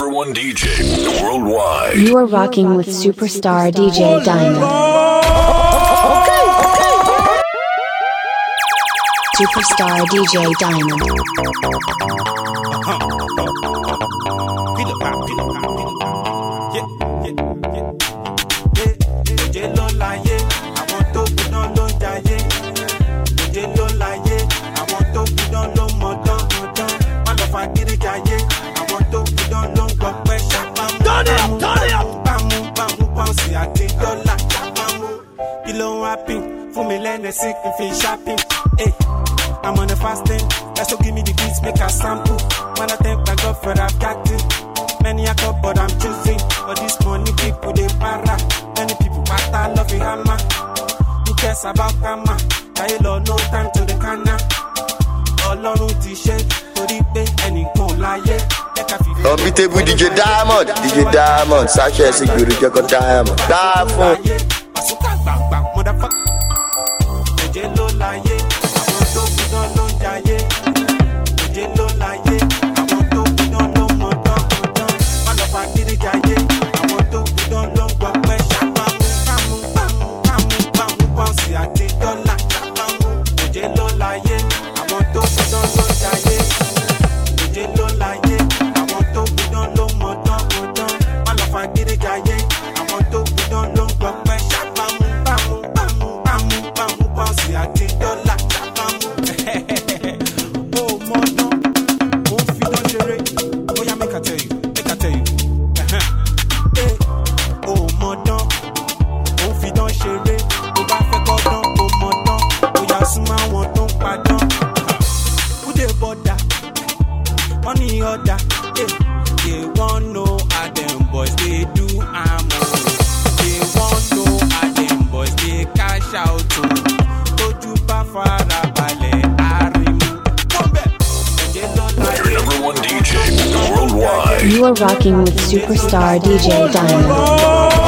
number one DJ worldwide. You are rocking with superstar DJ Diamond. Superstar DJ Diamond. I'm on a fasting, that's so give me the beats, make a sample. When I thank my God for I've got it. Many a cup, but I'm choosing. For this money, people they para. Many people but I love you hammer. Who cares about karma? I love no time to the canna. All on t-shirt, to the pay, any cool lie. Unbeatable DJ Diamond, DJ Diamond, Sanchez Security, Joko Diamond. Diamond. You are rocking with superstar DJ Diamond.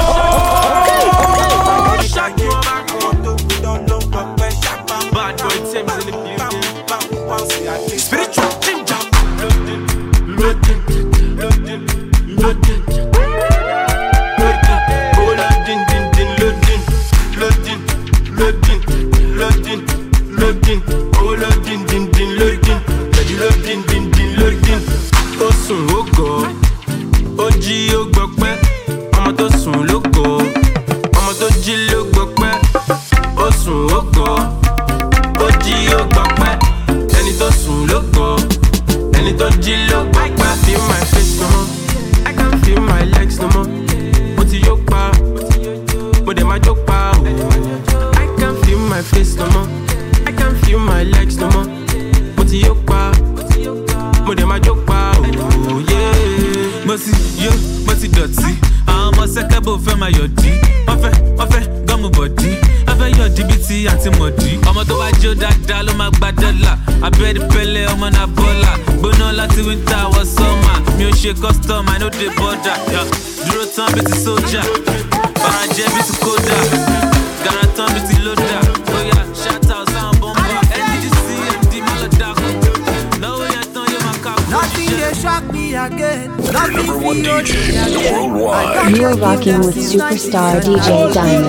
Custom, I know the border. Yeah, Duro time be the soldier, Baraje be the coda, Garaton be the loader. Oh yeah, shout out sound bomber, NDC, MD Maladaku. No way I turn you my car. Nothing they shock me again. Nothing number one DJ worldwide. You are rocking with superstar DJ Diamond.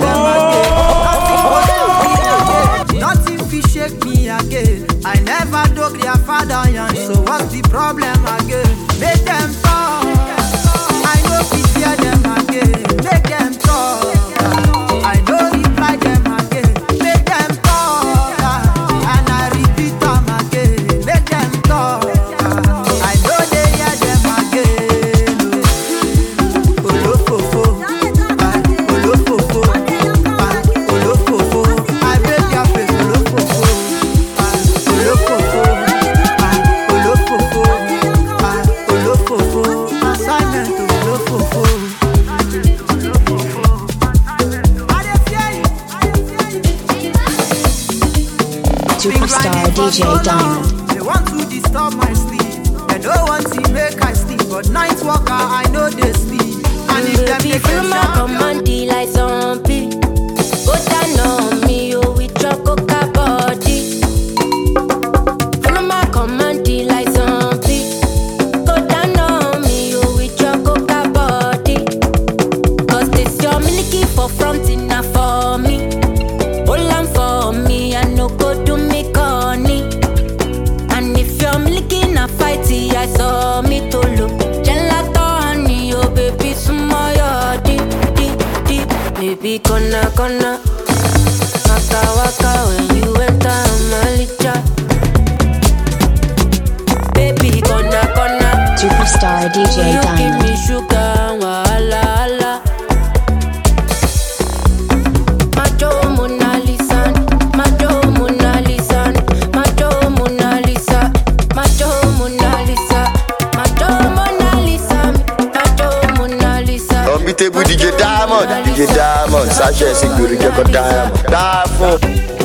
Nothing fi shake me again. I never dug their father young. So what's the problem again? Make them talk. I know we hear them again. Make them talk. I know reply them again. Make them talk. And I repeat them again. Make them talk. I know they hear them again. Olofofo. Olofofo. Olofofo. I break your face. Olofofo. Olofofo. Superstar DJ Diamond. They want to disturb my sleep. They don't want to make I sleep. But night walker, I know they sleep. And if them they feel my command like zombie. Go down on me, oh, with your coca body. Feel my command like zombie. Go down on me, oh, with your coca Baby, kona kona. Waka waka when you enter Malicha. Baby, kona kona. Superstar DJ You give Diamond. me sugar, wala wala. Macho Mona Lisa, Macho Mona Lisa, Macho Mona Lisa, Macho Mona Lisa, Macho Mona Lisa, Macho Mona Lisa. Unbeatable DJ Diamond, DJ Diamond, Sanchez Iguru Joko Diamond. Die fun.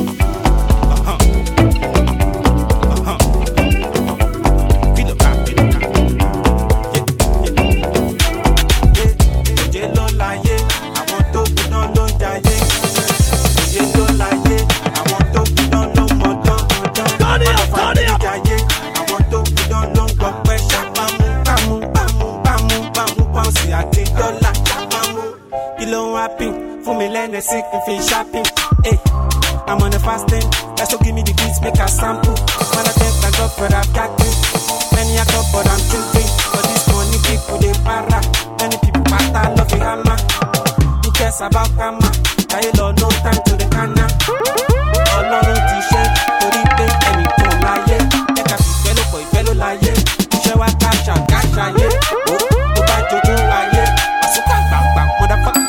Sick and feel shopping. Hey, I'm on a fasting. That's to give me the beats, make a sample. When I take my job, but I've got you. Many a cup, but I'm drinking. But this money people they para. Many people pata love the hammer. Who cares about karma? I don't no time to the canna. Alone t-shirt, for the pay, and it don't lie. Take a fellow boy, fellow lie. Show a cash, yeah. Oh, bad jojo, yeah. I suck bang bang, motherfucker.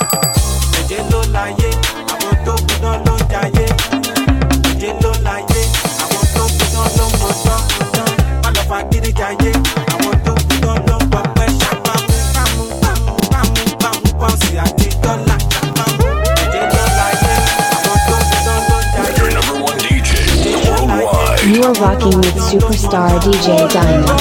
You are rocking with Superstar DJ Diamond.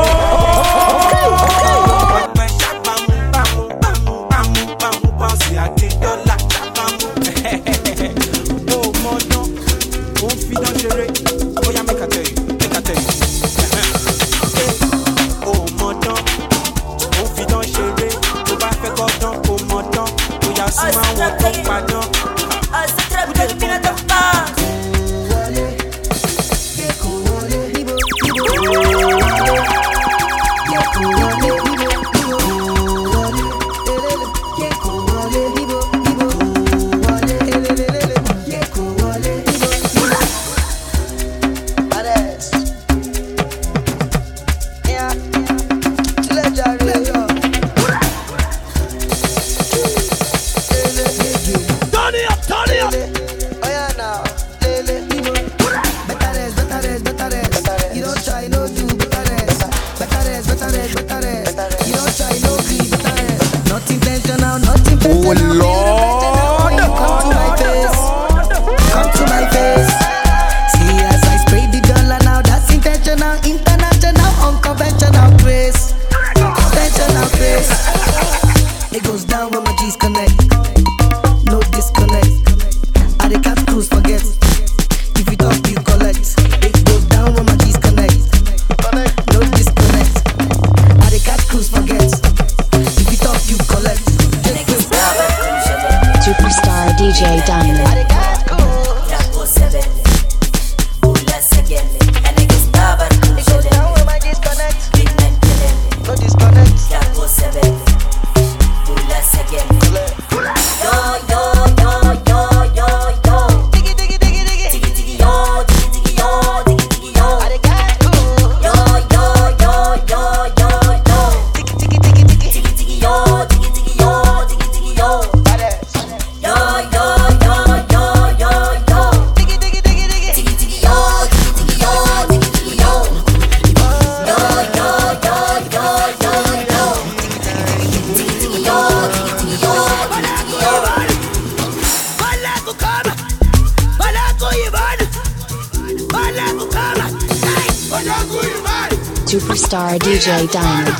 Superstar DJ Diamond.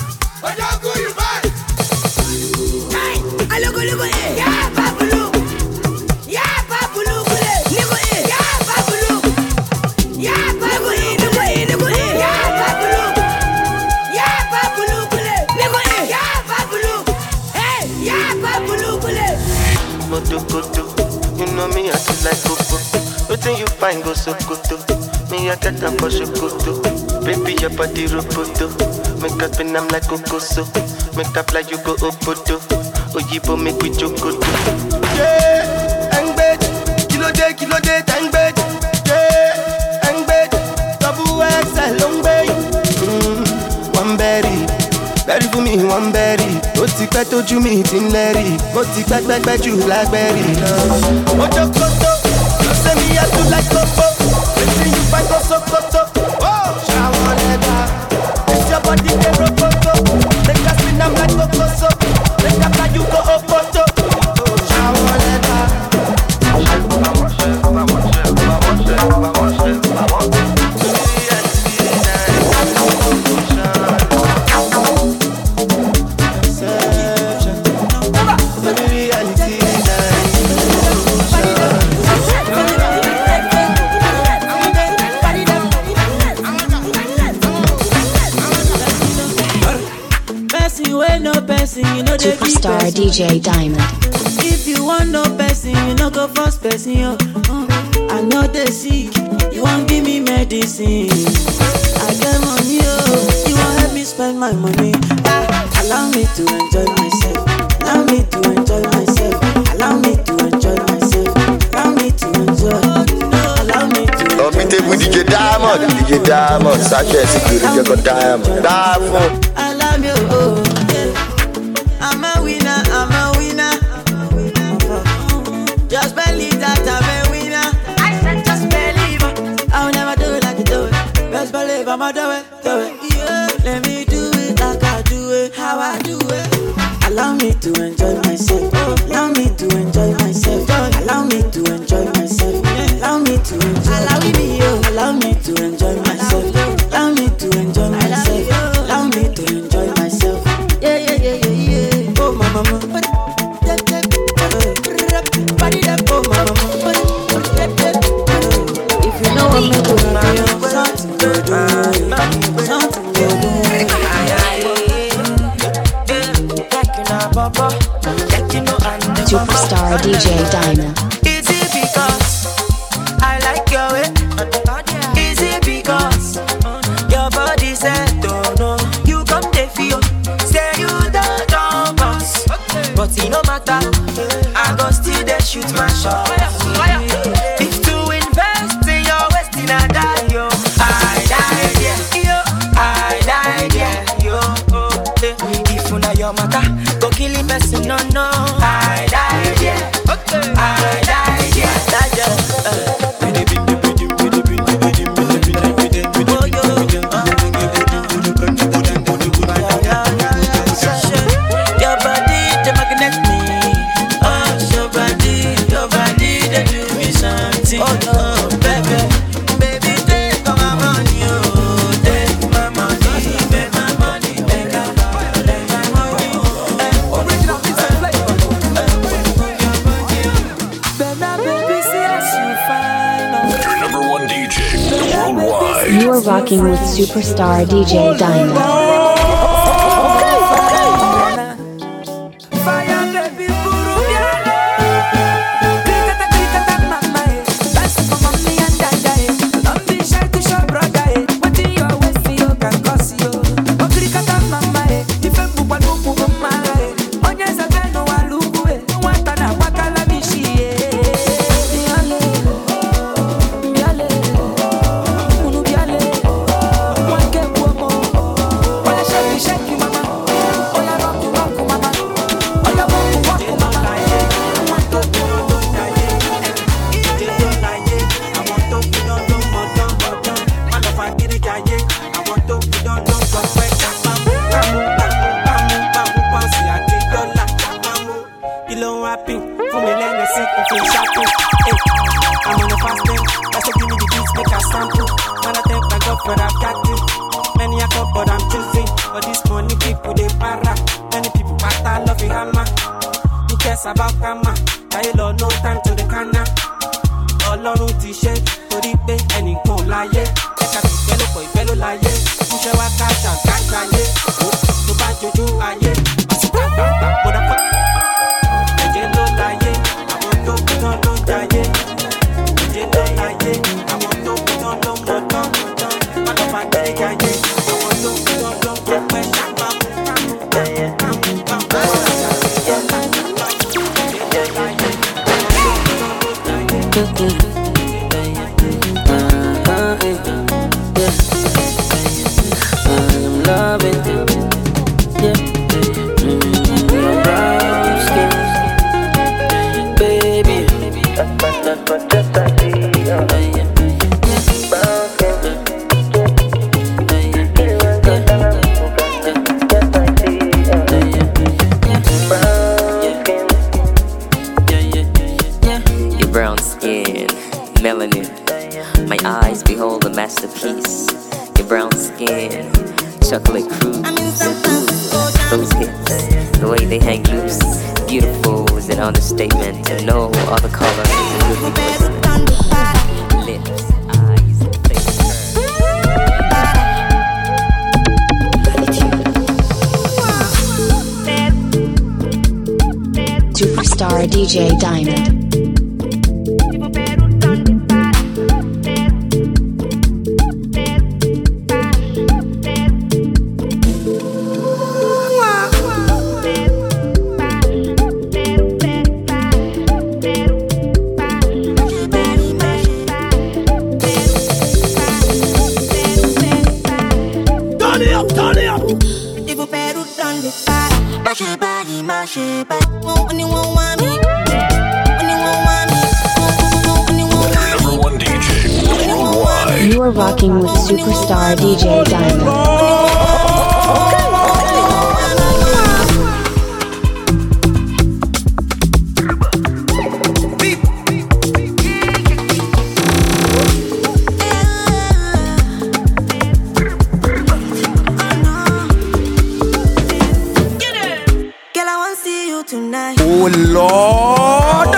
You know me, I feel like Coco. Nothing you find go so good. Me, I get them for Shokoto. Baby, your body roboto. Make up and I'm like Coco so. Make up like you go Opoto. Oyibo make we jokoto. Yeah, Engbed, kilo day, Engbed. Yeah, Engbed, double XL, long bay. One berry, berry for me, one berry. Ó ti pẹ́ tójú mi ti ń lẹ́rì. Mo ti pẹ́ jù blackberry lọ. Mo jokoto, you say me I do like Coco. Wetin you find go Sokoto? Shower leather, it's your body dey rokoto. Make us spin am like Cocoso. Make after you go Opoto. Shower leather. Superstar DJ Diamond. If you want no person, you no go first person, yo. I know they sick, you won't give me medicine. I get money, yo. You won't help me spend my money. Allow me to enjoy myself. Allow me to enjoy myself. Allow me to enjoy myself. Allow me to enjoy. Allow me to enjoy. Unbeatable DJ Diamond, Sasha Security Joko Diamond. I love you, oh. I'm a winner. Just believe that I'm a winner. I said just believe. I'll never do it like you do it. Just believe I'ma do it. Yeah. Let me do it like I do it, how I do it. Allow me to enjoy myself. Allow me to enjoy myself. Allow me to enjoy myself. Allow me to enjoy. Allow me to enjoy myself. Allow me to enjoy myself. Allow me to enjoy myself. Yeah. Oh my mama. If you know what me do, something good. Superstar DJ Diamond. Is it because I like your way? Is it because your body said don't know? You come to feel, say you don't boss. But it no matter, I go still there shoot my shot. If to invest in your wasting I die, yo. I die, yo. If you know your matter, go kill him, person, no. I die, yeah. Your body, they magnet me. Oh, your body, they do me something. Oh no, baby, take all my money, oh, take my money, take my money, take my money. Original pizza flavor. Baby, see as you find. Your number one DJ worldwide. You are rocking with Superstar DJ Diamond. About Kama, Taylor, no time to the canna. Ọlọ́run ti ṣe torí pé ẹnìkan láyé. Ẹ̀ka ti fẹ́ ló pọ̀ ìfẹ́ ló láyé. Múṣẹ́ wá káṣà káṣáyé. Tó bá jojú ayé. Àṣìkò àgbàgbà gbọ́dọ̀ fọ́. Ẹ̀jẹ̀ ló láyé. Àwọn tó kú tán ló ń jayé. Ẹ̀jẹ̀ ló láyé. Àwọn tó kú tán ló ń mọ̀ tán. Wọ́n lọ́ máa gbé jayé. Àwọn tó kú tán ló ń jẹ pẹ́ ṣàpamọ́. skin, chocolate cruise, those hips, the way they hang loose. Beautiful is an understatement to know all the colors and lips, eyes, face, Superstar DJ Diamond. You are rocking with Superstar DJ Diamond. Oh Lord!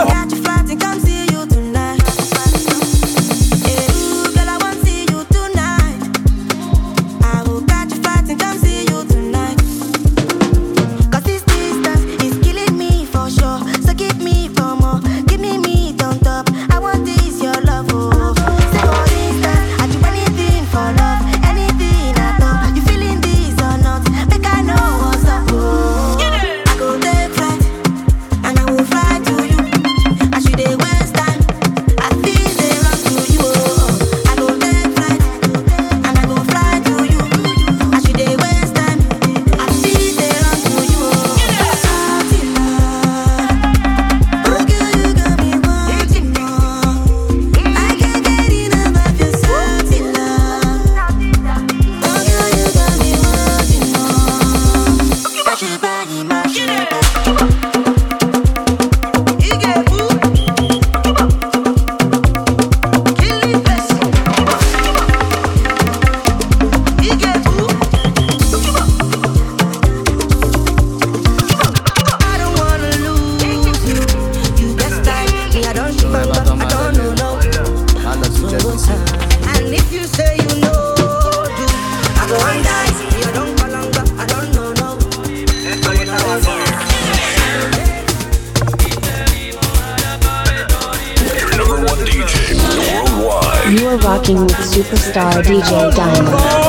You are rocking with Superstar DJ Diamond.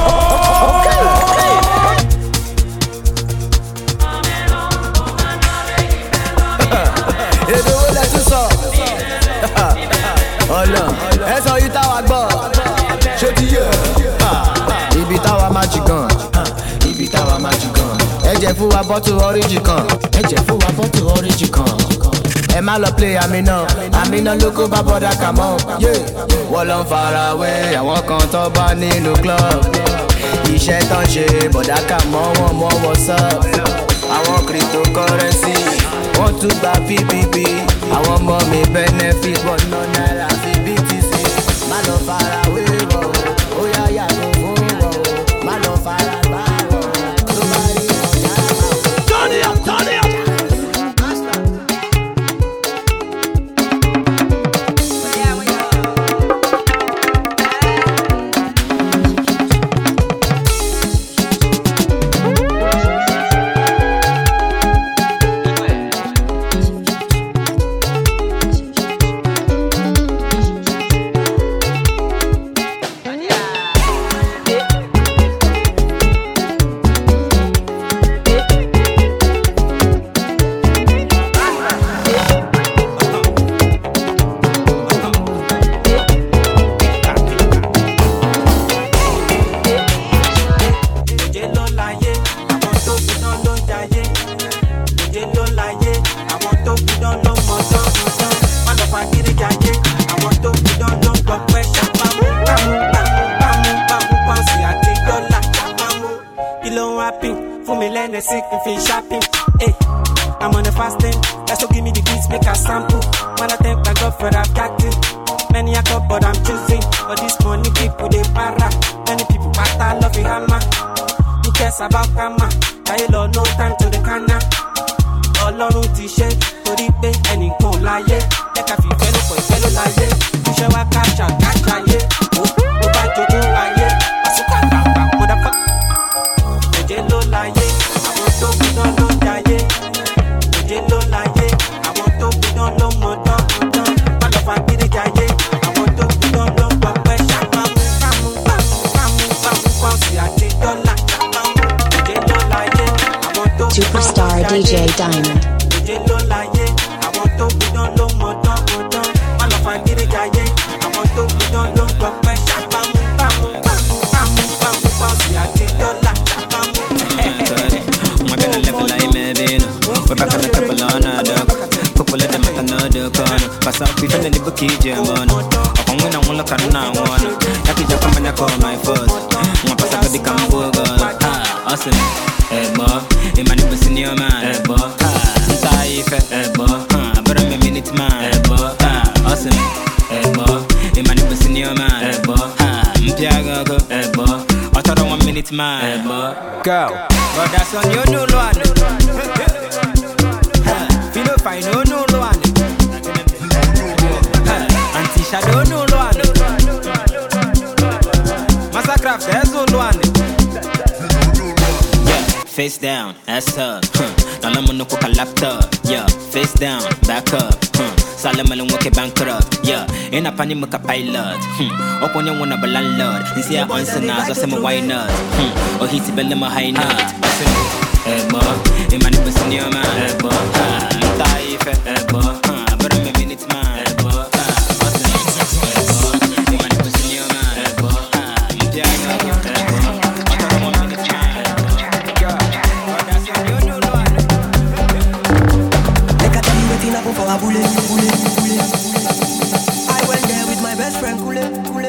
Ẹ sọ yìí táwa gbọ́, ṣé ti yẹ? Ibi táwa máa jì gan, ibi táwa máa jì gan. Ẹ jẹ́ fún wa bọ́tù ọ́ríjì kan, ẹ jẹ́ fún wa bọ́tù ọ́ríjì kan. Ẹ má lọ play Amina, Amina ló kó bá bọ́dà kà mọ́. Wọ́n lọ ń fara wé àwọn kan tó bá nínú club. Iṣẹ́ tán ṣe bọ̀dà kà mọ́ wọn mọ́ what's up. Àwọn cryptocurrency, wọ́n tún gba PPP. Àwọn ọmọ mi benefit wọn ná náírà fi BTC. Má lọ fara wé wọ̀ ó yá yàgò fún wọ̀ má lọ fara gbá wọ̀ tó bá rí ọ̀dà. Turn it up, turn it up. Hey, I'm on the fast lane, that's so give me the beats, make a sample. When I thank my God for that got it. Many a cup, but I'm choosing. For this money, people they para. Many people pata love a hammer. Who cares about karma? Taylor, no time to the canna. Ọlọ́run ti ṣe torí pé ẹnìkan láyé jẹ́ ká fi ìfẹ́ ló pọ̀ ìfẹ́ ló láyé iṣẹ́ wa kájà kájàyé ó bá jogún ayé àsìkò àgbààgbà mọ̀dáfà òjé ló láyé àwọn tó gbìdán ló jayé òjé ló láyé àwọn tó gbìdán ló mọ̀dán má lọ fa kiri jayé àwọn tó gbìdán ló gbọpẹ́ ṣàpamọ́ pàmùpàmù àti dọ́là òjé ló láyé àwọn tó Superstar DJ Diamond. òjé ló láyé àwọn tó gbìdán ló mọ̀dán má lọ fa kiri jayé àwọn tó gbìdán ló gbọpẹ́ ṣàpamọ́ pàmùpàmù àti dọ́là My better level like Medina. We're back on the couple on a duck. Couple of them at another corner. Pass up, we fell in the bookie, German. I'm going to look at now one. I could just come and call my first. My pass up, become burger. Awesome. Hey, boy. In my neighbor's in your man. Hey, boy. Saife. Hey, boy. But I'm a minute man. Hey, boy. Awesome. Hey, boy. In my neighbor's in your man. Hey, boy. Mpiago. Hey, boy. I thought I 1 minute man. Hey, boy. Go. But that's on you know one. Feel no fine, no one. Anti shadow no one. Massacraft, there's no one. Yeah, face down, ass up. Now I'm gonna cook a laptop. Yeah, face down, back up. Salaman and walk bankrupt. Yeah, in a panic a pilot. Up on your one of a landlord. And see I answer now, so I'm a why not. Or he's a bell in my high nut. Hey, boy, in my neighbor's in your man. Hey, boy, I'm tired. Hey, boy, but I'm a minute man. Hey, boy, what's the name? Hey, boy, in my neighbor's in your man. Hey, boy, I'm tired. Hey, boy, I'm 1 minute man. Hey, boy, that's on you know one. Make a tell you waiting up for a bullet. I went there with my best friend, Kule.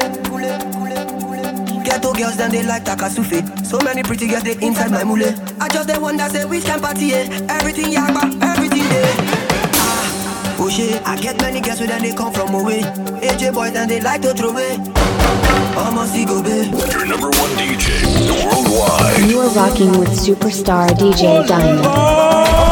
Ghetto girls, then they like Takasufi. So many pretty girls, they inside my mule. I just the one that say we can party, everything yakba, everything there. Oh shit, I get many girls, then they come from away. AJ boys, then they like to throw away. Almost go babe. Your number 1 DJ worldwide. You are rocking with Superstar DJ Diamond.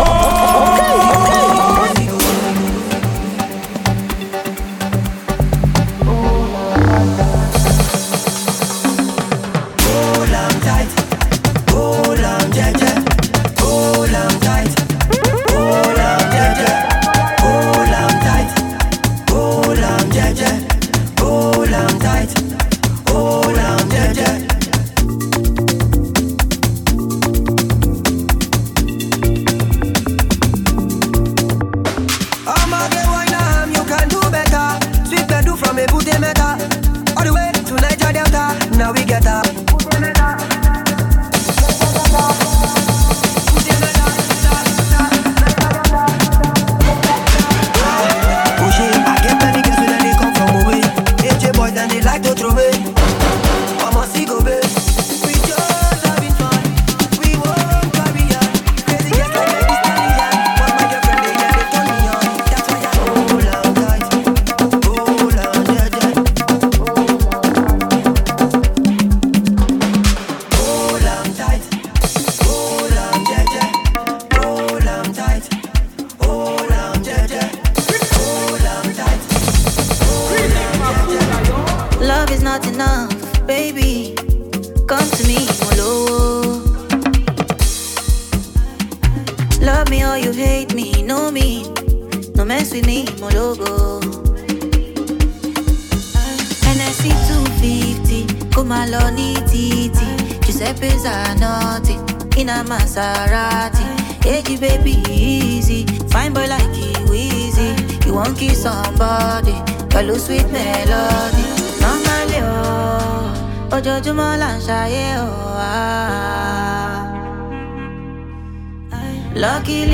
Luckily,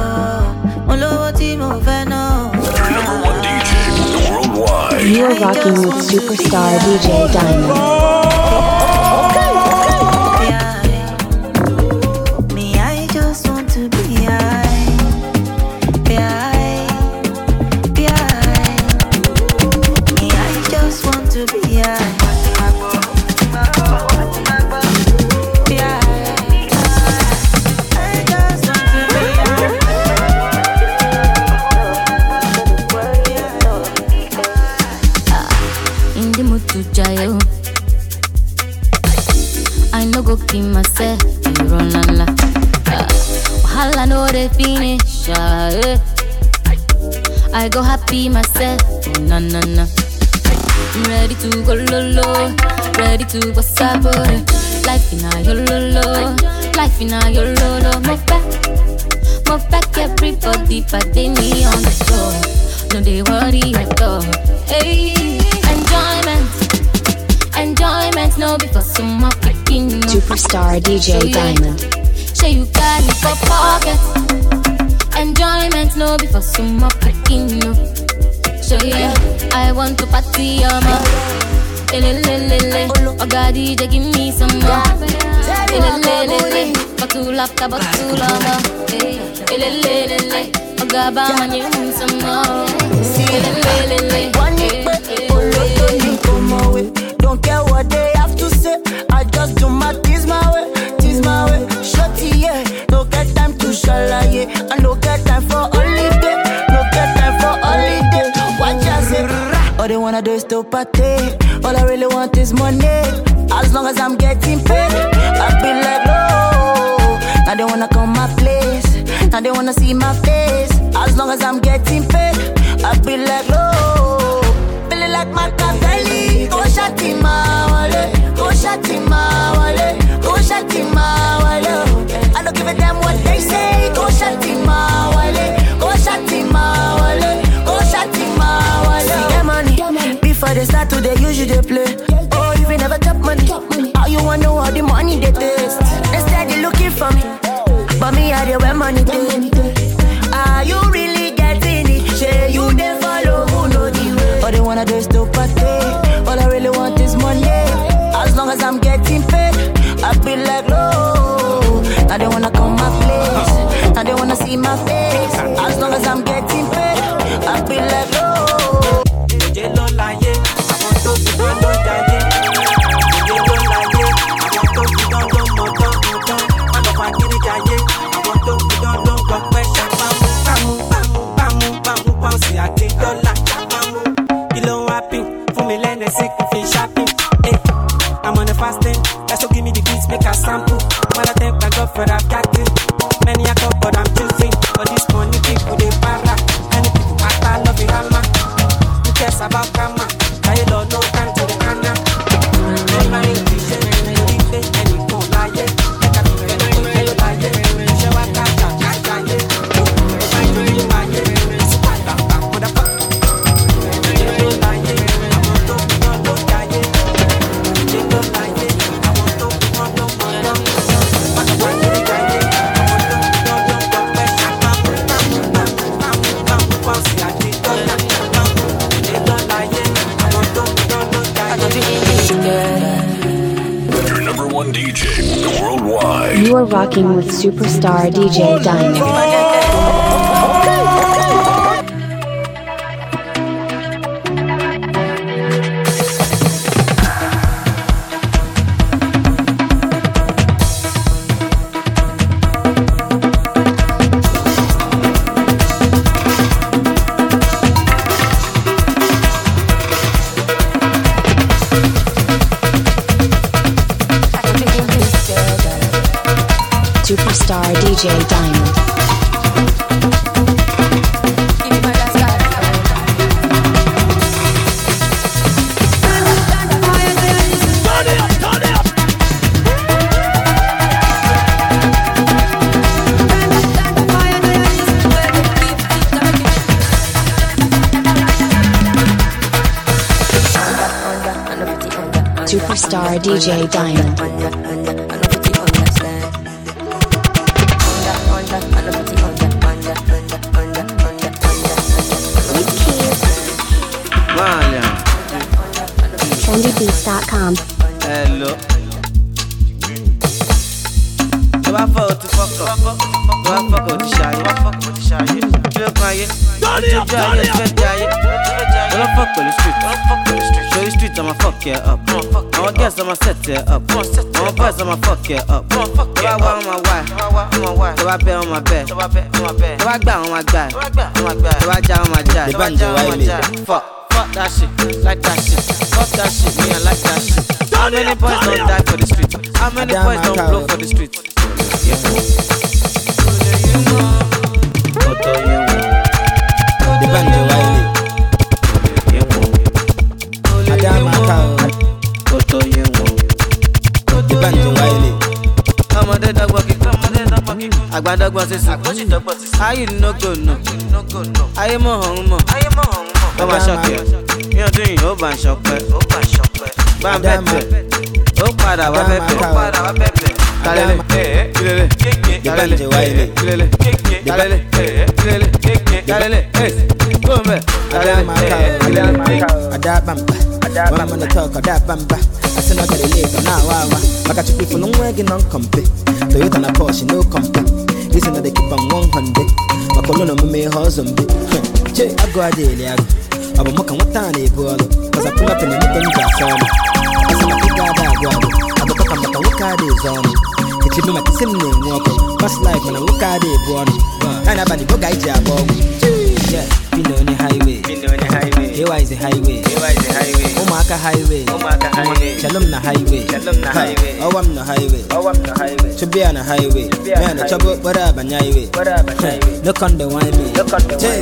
You are rocking with Superstar DJ Diamond. Me, I wahala no dey finish. I go happy myself, oh, na na na. I'm ready to go lolo, ready to go sabo. Life in a yololo, life in a yololo. Move back everybody, but they me on the floor. No they worry at all. Hey, enjoyment, no before some more picking. Superstar DJ Diamond. Say you got it for pocket. Enjoyment, no before some more picking. So yeah, I want to party on my. Oh God, DJ, give me some more. Batul after batul on oh God, man, you need some more. Don't care what they have to say. I just do my tease my way. Shorty, yeah. No get time to shalaye. I no get time for holiday. Watch I say. All they wanna do is to party. All I really want is money. As long as I'm getting paid, I be like, oh. Now they wanna come my place. Now they wanna see my face. As long as I'm getting paid, I be like, oh. Feeling like Machiavelli. Go shati ma wale. Go shati ma wale. Go shati ma wale. I don't give a damn what they say. Go shati ma wale. Go shati ma wale. Go shati ma wale. See them money. Before they start to they usually play. Oh, if you never top money. How you wanna know how the money they taste? They steady looking for me. But me I dey where money dey. Are you really getting it? Say you dey follow who know the way. All they wanna do is to party. All I really want is money. As long as I'm getting paid, I be like, no. Now they wanna come my place. Now they wanna see my face. As long as I'm getting paid, I be like, no. I'm on a fasting, that's so give me the beats, make a sample. When I thank my God for I've got it. Many a cup, but I'm choosing. For this money, people they para. Many people act, I love it, hammer. Who cares about karma? I don't know time to the canna. And my vision, and you won't lie. Like I feel when I lie. Show I got that, if I do you lie, it's what the fuck. Your number one DJ worldwide. You are rocking with Superstar DJ Diamond. Superstar DJ Diamond. Superstar DJ Diamond. TrendyBeats.com. Hello. Do I fuck to fuck up? Do I fuck with the shy? Look my yeah. Don't fuck with the street. Show you street, I'ma fuck you up. I'ma guess, I'ma set you up. I'ma buzz, I'ma fuck you up. Do I want my wife? Do I bet on my bed? Do I gbà on my guy? Do I jam on my jive? Fuck that shit, like that shit. Fuck that shit, me I like that shit. How many boys don't die for the street? How many boys don't blow for the street? Yeah. Agbadagba sisi. Ayi no go no. Aye mo hon mo. Come on shock you. You know doing o ban shock pe. Ban pepe. O padà wá pepe. Kalele. Kalele. Kalele. Go me. Adabamba. One man to talk adabamba. I said I got a leg now. I got you people on wagging on compy. Toyota na Porsche no compy. Listen that they keep on 100. My colonel me husband. Che, I go a daily. I'm a mock and what time they go. Cause I pull up in the middle of the sun. I said I think I go. I go come back and look at this on. It's even like the same name walking. Fast life when I look at it, one. And about the book I jab on. Yeah, been on the highway. Here is the highway. Omaka highway. Shalom na highway. Oh, I'm the highway. To be on a highway. Man, a trouble, but I'm a highway. Look on the wine. Take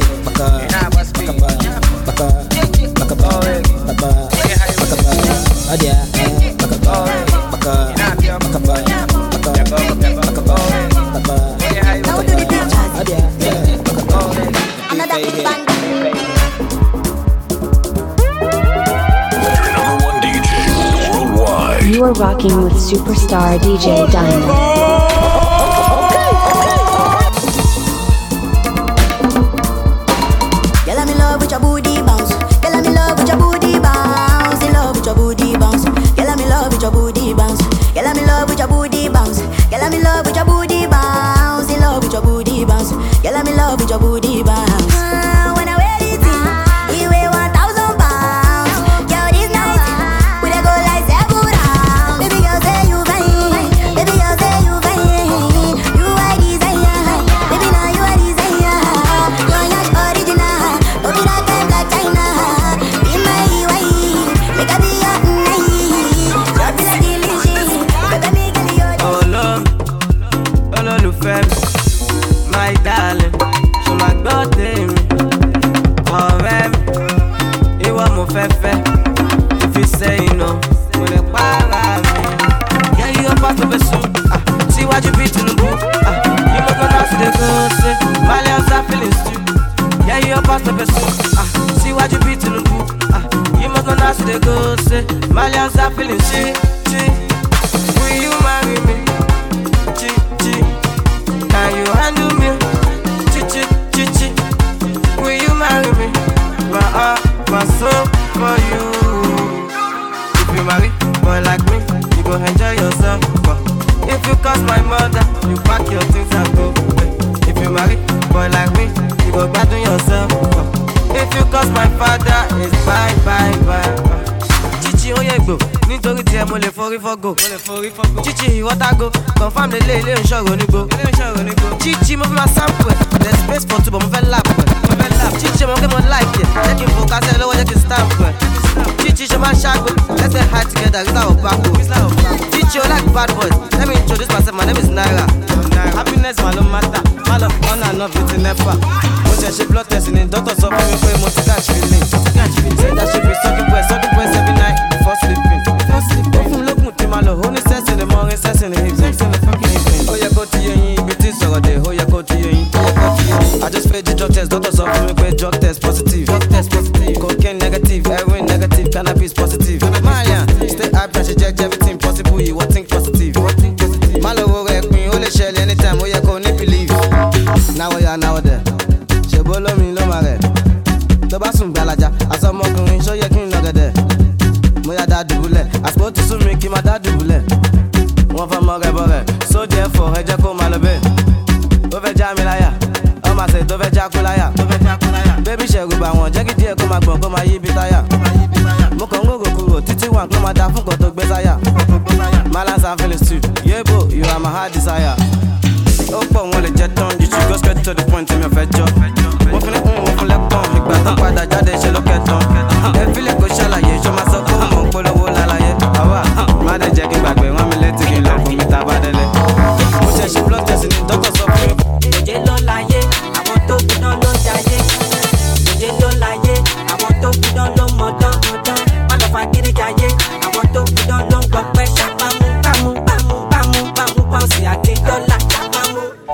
You are rocking with superstar DJ Diamond. Girl, I'm in love with your booty bounce. Girl, I'm in love with your booty bounce. In love with your booty bounce. Girl, I'm in love with your booty bounce. Girl, I'm in love with your booty bounce. Girl, I'm in love with your booty bounce. In love with your booty bounce. Girl, I'm in love with your booty bounce. When I wear it, you weigh 1,000 pounds. Girl, this night we dey go like 7 rounds. Baby girl, say you fine. Baby girl, say you fine. You are desire. Baby, now you are desire. You're not original. Don't be that kind like China. Be my wife. Make a be your night. Drop it like delicious. Baby, me girl, you're oh love, olólùfẹ́ mi, my darling, ṣo ma gbọ́ tèmi, ọ̀rẹ́ mi, ìwọ mo fẹ́ fẹ́, if you say no, mo lè para mi. Yeah, you up to be soon, síwájú bí Tinubu, you go go dance to the good, say, Malians are feeling stew. Yeah, you up to be soon, síwájú bí Tinubu, you must go dance to the good, say, Malians are feeling stew. Will you marry me? Can you handle me? Chi. Will you marry me? My heart, my soul for you. If you marry boy like me, you go enjoy yourself. If you cause my mother, you pack your things and go. If you marry boy like me, you go battle yourself. If you cause my father, it's bye. Chichi oyegbo, nítorí tí ẹ mo lè forí fọ́gò. Chichi ìwọ́tàgò, confirm lè lé ilé ìṣòro nígbò. Chichi mo fi máa sample ẹ̀, there's space for two but mo fẹ́ lap ẹ̀. Chichi mo kí mo like ẹ̀, jẹ́ kí n fò kásẹ̀ lọ́wọ́ jẹ́ kí n stamp ẹ̀. Chichi ṣe máa ṣàgbé, let's get high together, rísà ò báko. Chichi o like bad boys, let me introduce myself, my name is Naira. Happiness ma ló matter, má lọ on and off with the nepa. Mo ṣe ṣe blood test ni doctor sọ fún mi pé mo ti catch feeling. Say that she be sucking boys every night before sleeping. Ó fún lókun tí ma lò, ó ní sex in the morning, sex in the evening. Ó yẹ kó ti yé yín, ibi tí sọ̀rọ̀ dé, ó yẹ kó ti yé yín. I just paid the drug test, doctor sọ fún mi pé drug test positive. Cocaine negative, heroin negative, cannabis positive. Marian, stay happy and she check everything possible, you will think positive. Má lọ wo rẹ̀ pin, ó lè ṣẹlẹ̀ anytime, ó yẹ kó ní believe. Now there, ṣe bó lómi ló máa rẹ̀. Tó bá sùn gbalaja, aṣọ ọmọkùnrin ṣó yẹ kí n lọ́gẹ̀dẹ̀. Mo yà dá dùbúlẹ̀, àsìkò ti sún mi kí n má dá dùbúlẹ̀. Wọ́n fẹ́ mọ rẹ̀ bọ̀ rẹ̀, so therefore ẹ jẹ́ kó máa lọ bẹ́ẹ̀. Ó fẹ́ já mi láyà, ọmọ àṣẹ tó fẹ́ já kú láyà. Bébí ṣẹ̀rù bà wọ́n, jẹ́ kí díẹ̀ kó máa gbọ̀n kó máa yí bí táyà. Mo kàn ń rògò kúrò títí wà kó máa da fún kan tó gbé sáyà. Malance and feelings too, yebo, you are my heart desire. Ó pọ̀ wọn lè jẹ́ tán, you should go straight to the point tí mi ò fẹ́ jọ. Mo fi ní mo fún lẹ́kàn, ìgbà tán padà jáde ṣe ló kẹtàn. Ẹ fílẹ̀ kó ṣàlàyé, ṣó máa sọ pé mo ń polówó lálàyé. Àwa, má dẹ̀ jẹ́ kí n gbàgbé, wọ́n mi létí kí n lọ fún mi tá a bá délé. Mo ṣe ṣe blood test ní dókítà sọ fún mi. Òjé ló láyé, àwọn tó kú náà ló jayé. Òjé ló láyé, àwọn tó kú náà ló mọ̀ dán. Má lọ fa kiri jayé, àwọn tó kú náà ló ń gbọ́ pẹ́ ṣàpamú. Bámú, pọ́ùnsì àti dọ́là ṣàpamú. Kí ló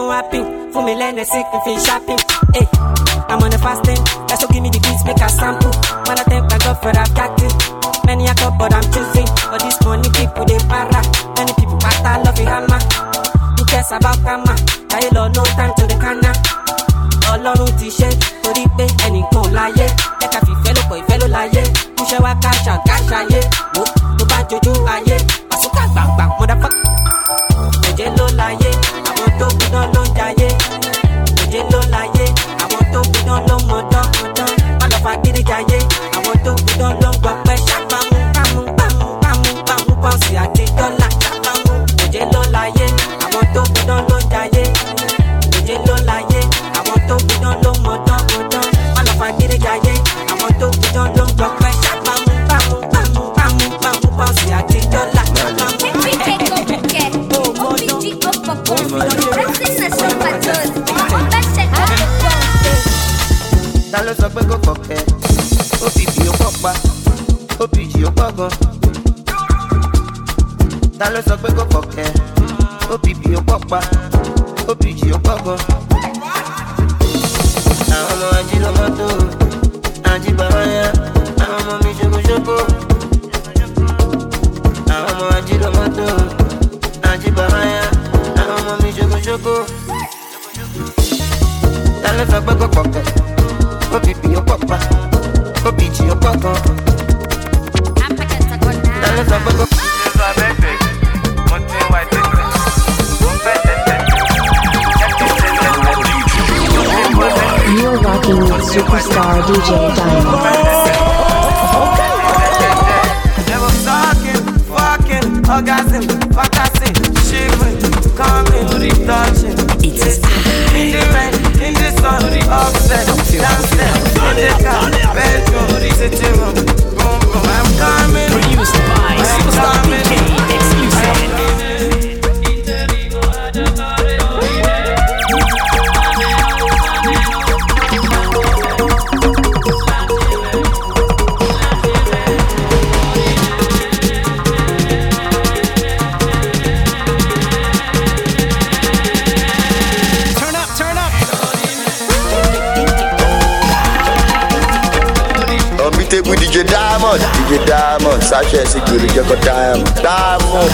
don't happen. For me, learn the sick and feel shopping. Hey, I'm on a fasting. That's so give me the beats, make a sample. When I thank my God for that got it. Many a cup, but I'm choosing. But this money people, they para. Many people, but I love you, hammer. Who cares about karma? I love no time to the canna. Ọlọ́run ti ṣe torí pé ẹnìkan láyé jẹ́ ká fi ìfẹ́ ló pọ̀ ìfẹ́ ló láyé múṣẹ́ wá káṣà káṣáyé wò tó bá jojú ayé àsúkà gbàgbà mọ́dáfá. Ẹ̀jẹ̀ ló láyé àwọn tó gbìdán ló ń jayé ẹ̀jẹ̀ ló láyé àwọn tó gbìdán ló ń mọ̀dán má lọ fa gidi jayé àwọn tó gbìdán ló ń gbọ́ pẹ́ ṣàpamú pàmú pọ́ǹsì àti dọ́là ṣàpamú. Ẹ̀jẹ̀ ló láyé àwọn tó gbìdán ló ń jayé ẹ̀jẹ̀ ló láyé àwọn tó gbìdán ló ń mọ̀dán má lọ fa gidi jayé àwọn tó gbìdán ló ń gbọ́ pẹ́ ṣàpamú pàmú pọ́ǹsì àti dọ́là ṣàpamú. Ta ló sọ pé kò kọ̀kẹ́? OPP ó pọ̀ pa, OPG ó pọ̀ gan. Ta ló sọ pé kò kọ̀kẹ́? OPP ó pọ̀ pa, OPG ó pọ̀ gan. Àwọn ọmọ ajílọ́mọ́tò, ajíbáwáyá, àwọn ọmọ mi ṣokoṣoko. Àwọn ọmọ ajílọ́mọ́tò, ajíbáwáyá, àwọn ọmọ mi ṣokoṣoko. Ta ló sọ pé kò kọ̀kẹ́? OPP ó pọ̀ pa, OPG ó pọ̀ gan. Ta ló sọ pé kò kọ̀kẹ́? You're rocking with Superstar DJ Diamond. They were talking, fucking, orgasm, fantasy, shivering, coming, touching. It's in the rain, in the sun, upset, downstairs, in the car, bedroom, sitting room, boom, boom. I'm coming, produced by Superstar DJ exclusive. Unbeatable DJ Diamond, Sasha Siguru Joko Diamond.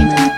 Entertainment.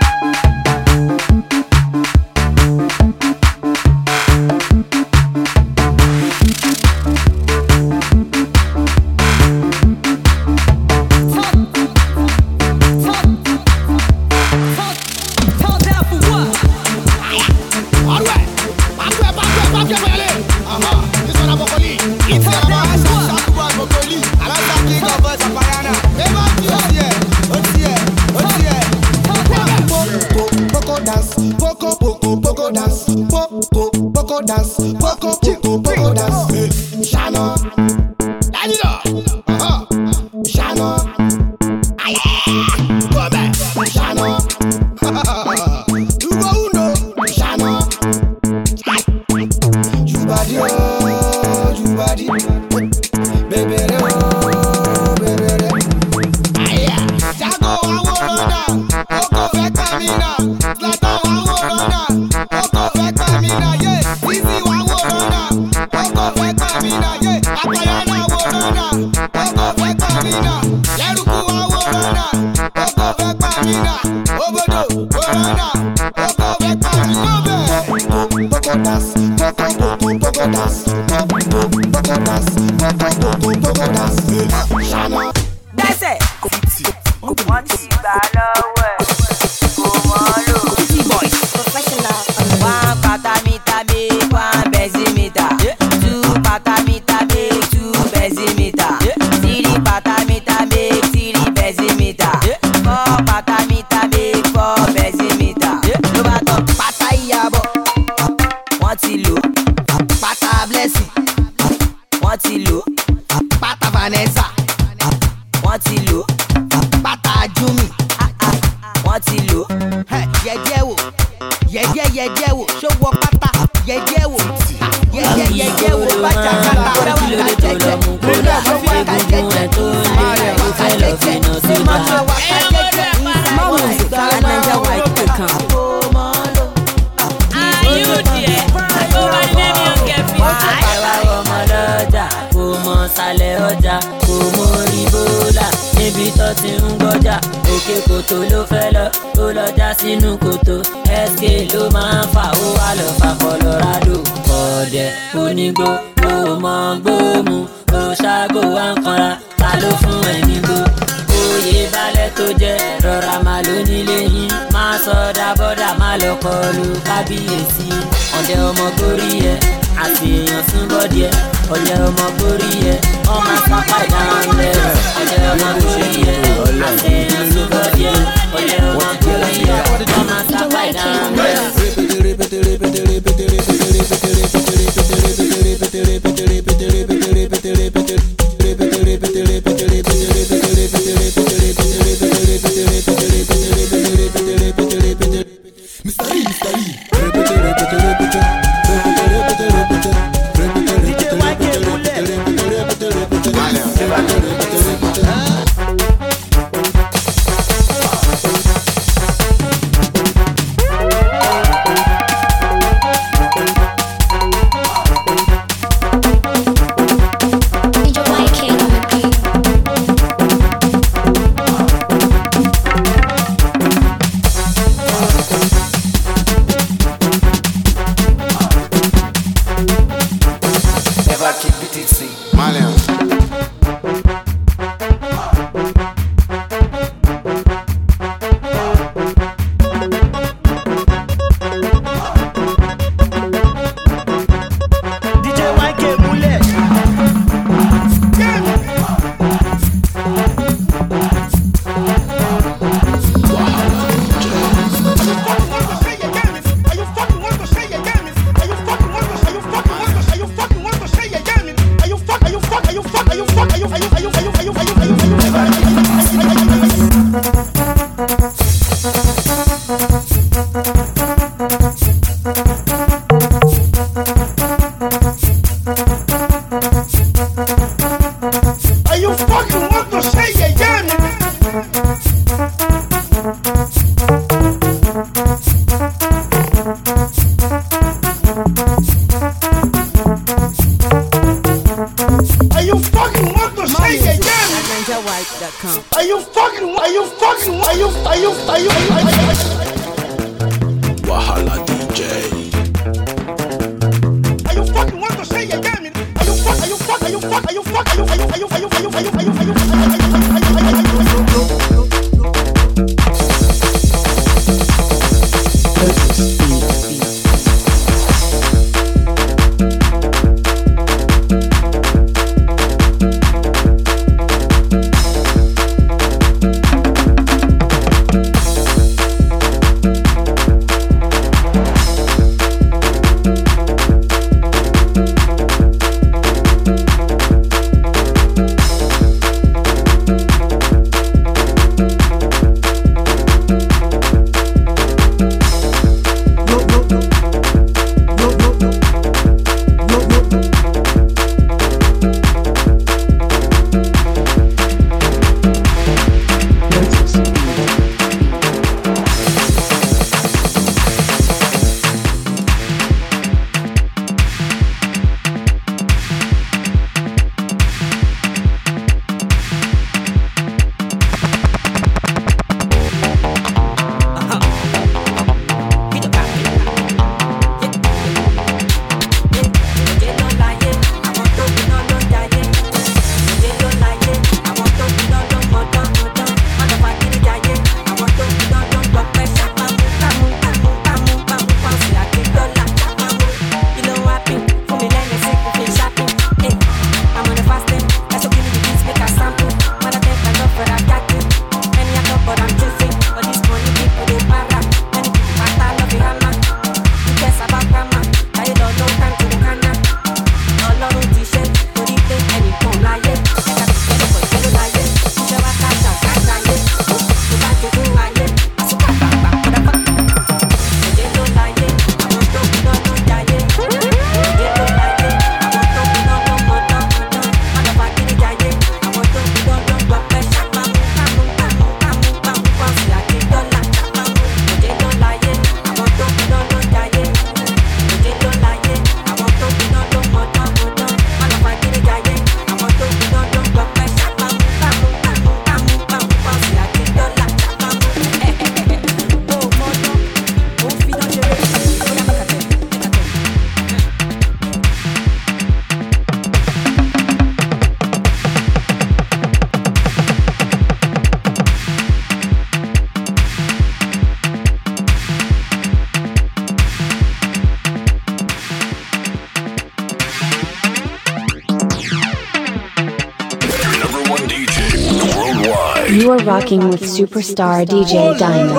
You are rocking with superstar DJ Diamond.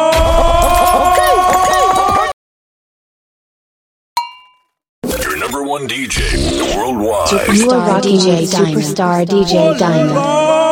Your number one DJ worldwide. You are rocking with superstar DJ Diamond.